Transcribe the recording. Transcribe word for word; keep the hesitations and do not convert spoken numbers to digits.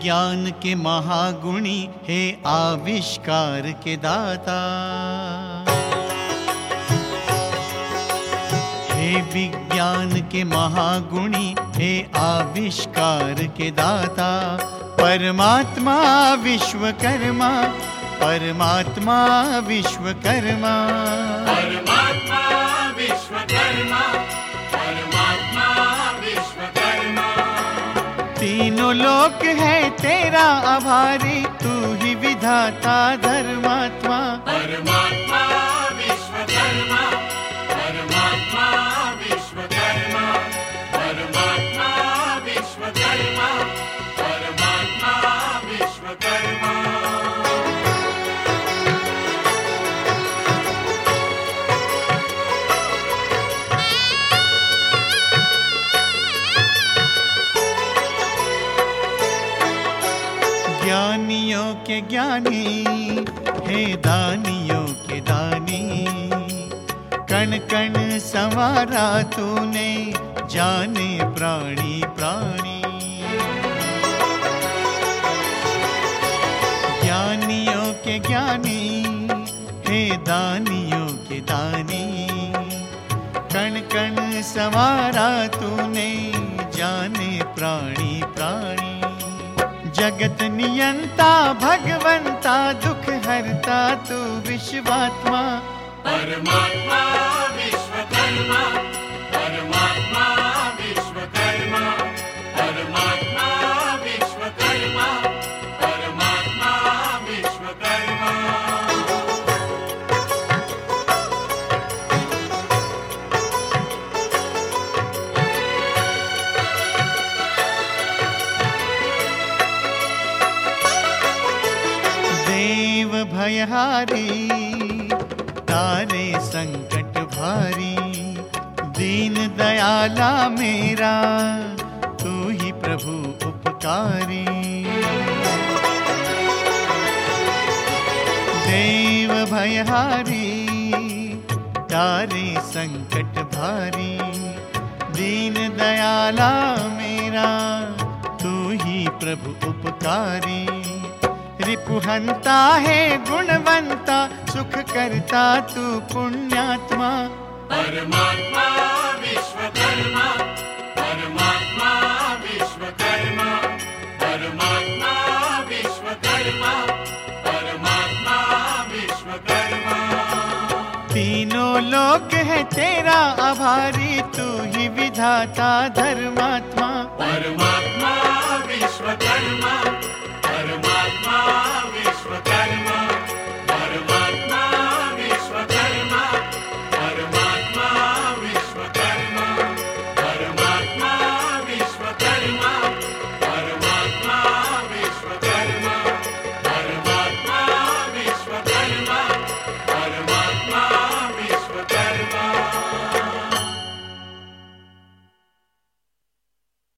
विज्ञान के महागुणी, हे आविष्कार के दाता। हे विज्ञान के महागुणी, हे आविष्कार के दाता। परमात्मा विश्वकर्मा, परमात्मा विश्वकर्मा, परमात्मा विश्वकर्मा, परमात्मा विश्वकर्मा। तीनों लोक है तेरा आभारी, तू ही विधाता धर्मात्मा। परमात्मा विश्वकर्मा, परमात्मा विश्वकर्मा, परमात्मा विश्वकर्मा, परमात्मा विश्वकर्मा। ज्ञानियों के ज्ञानी, हे दानियों के दानी। कण कण संवारा तूने, जाने प्राणी प्राणी। ज्ञानियों के ज्ञानी, हे दानियों के दानी। कण कण संवारा तूने, जाने प्राणी प्राणी। जगत नियंता भगवंता, दुख हरता तू विश्वात्मा। परमात्मा विश्वकर्मा, परमात्मा विश्वकर्मा, परमात्मा विश्वकर्मा, परमात्मा विश्वकर्मा। भयहारी तारे संकट भारी, दीन दयाला मेरा तू ही प्रभु उपकारी। देव भयहारी तारे संकट भारी, दीन दयाला मेरा तू ही प्रभु उपकारी। रिपुहंता है गुणवंता, सुख करता तू पुण्यात्मा। परमात्मा विश्वकर्मा, परमात्मा विश्वकर्मा, परमात्मा विश्वकर्मा, परमात्मा विश्वकर्मा। तीनों लोक है तेरा आभारी, तू ही विधाता धर्मात्मा। परमात्मा विश्वकर्मा, परमात्मा